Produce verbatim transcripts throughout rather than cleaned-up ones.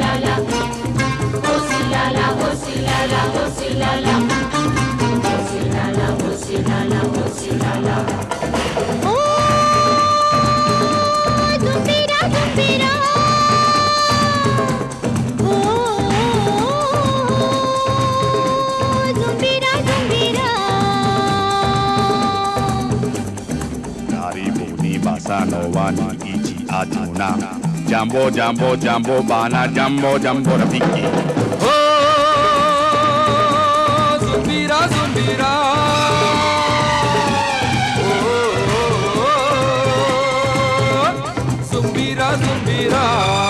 silala, oh silala, oh silala, oh silala, oh silala, oh silala, oh silala. Oh, zumbira, zumbira. Oh, zumbira, zumbira. Dari boni basano wani ichi atuna. Jambo, jambo, jambo, bana, jambo, jambo, rafiki. Oh, zumbira, zumbira. Oh, oh, oh, zumbira, zumbira.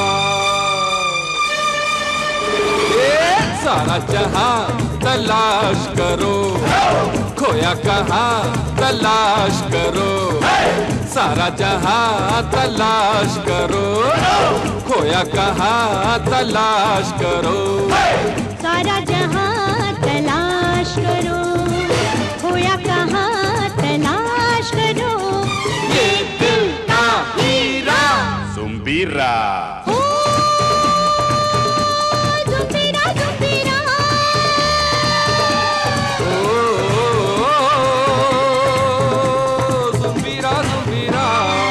ये सारा जहां तलाश करो, खोया कहाँ तलाश करो, सारा जहां तलाश करो, खोया कहाँ तलाश करो, सारा जहां तलाश करो, खोया कहाँ तलाश करो, ये दिल का हीरा Zumbira. zumbira, zumbira. ओ zumbira, zumbira.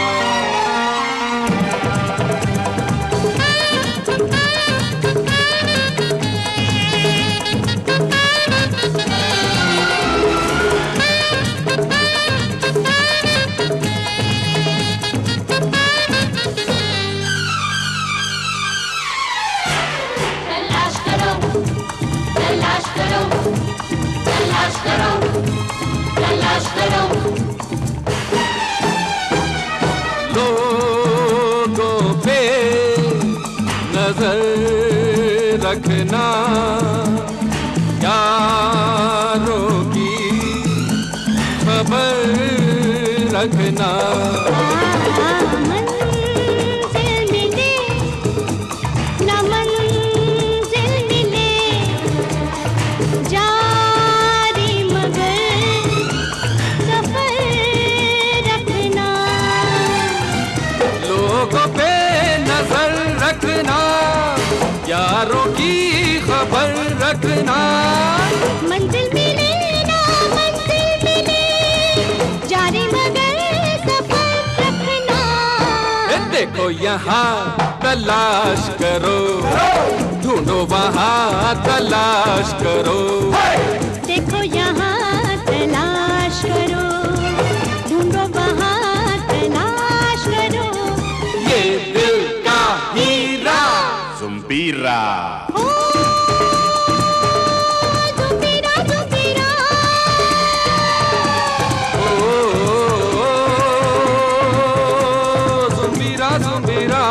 तलाश करो, तलाश करो, तलाश करो, तलाश करो. लोगों पे नजर रखना, यारों की खबर रखना, मंजिल मिले, न मंजिल मिले, जारी मगर सफर रखना. लोगों पे नजर रखना, यारों की खबर रखना, मंजिल मिले ना मंजिल मिले, जारी मगर सफर रखना. ए देखो यहाँ तलाश करो, ढूंढो वहाँ तलाश करो, देखो यहाँ तलाश करो, ढूंढो वहाँ तलाश करो. ये दिल का हीरा Zumbira. ओ zumbira, zumbira. ओ zumbira, zumbira.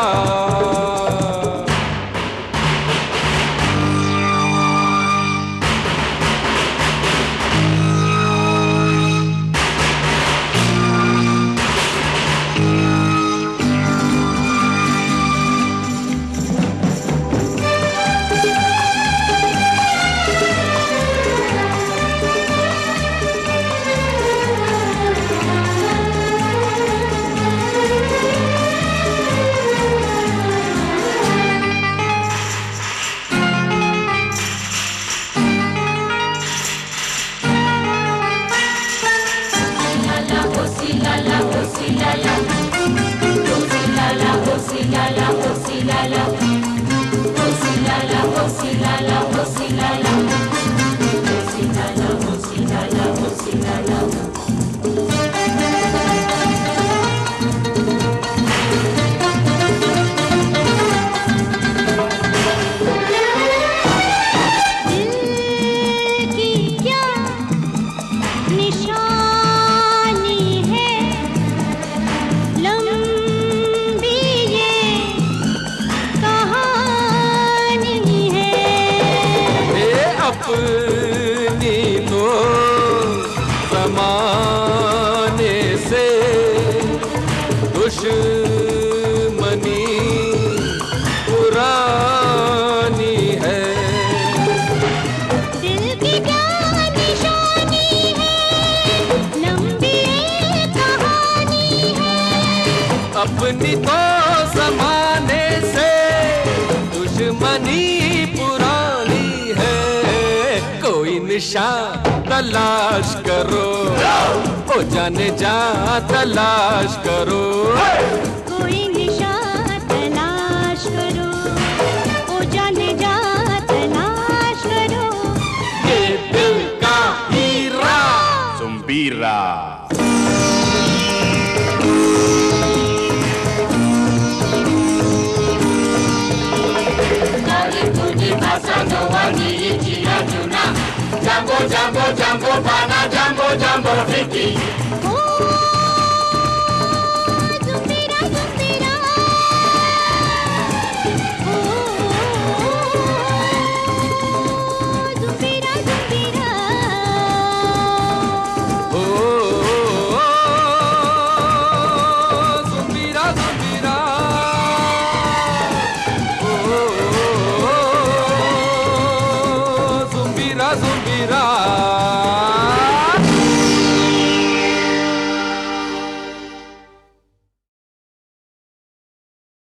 Silala, oh silala, oh silala, oh silala, oh silala, oh silala, oh silala, oh silala, oh silala, oh silala, oh silala. दिल की क्या निशानी है, लंबी ये कहानी है. ये अपनी तो जमाने से दुश्मनी पुरानी है, दिल की क्या निशानी है, लंबी ये कहानी है. अपनी तो जमाने से दुश्मनी दुश्मनी पुरानी है, कोई निशान तलाश करो, ओ जाने जा तलाश करो, कोई निशान तलाश करो, ओ जाने जा तलाश करो, ये दिल का हीरा Zumbira. Karibuni Bossa Nova ni nchi ya Juna. Jambo jambo jambo bana, jambo jambo rafiki.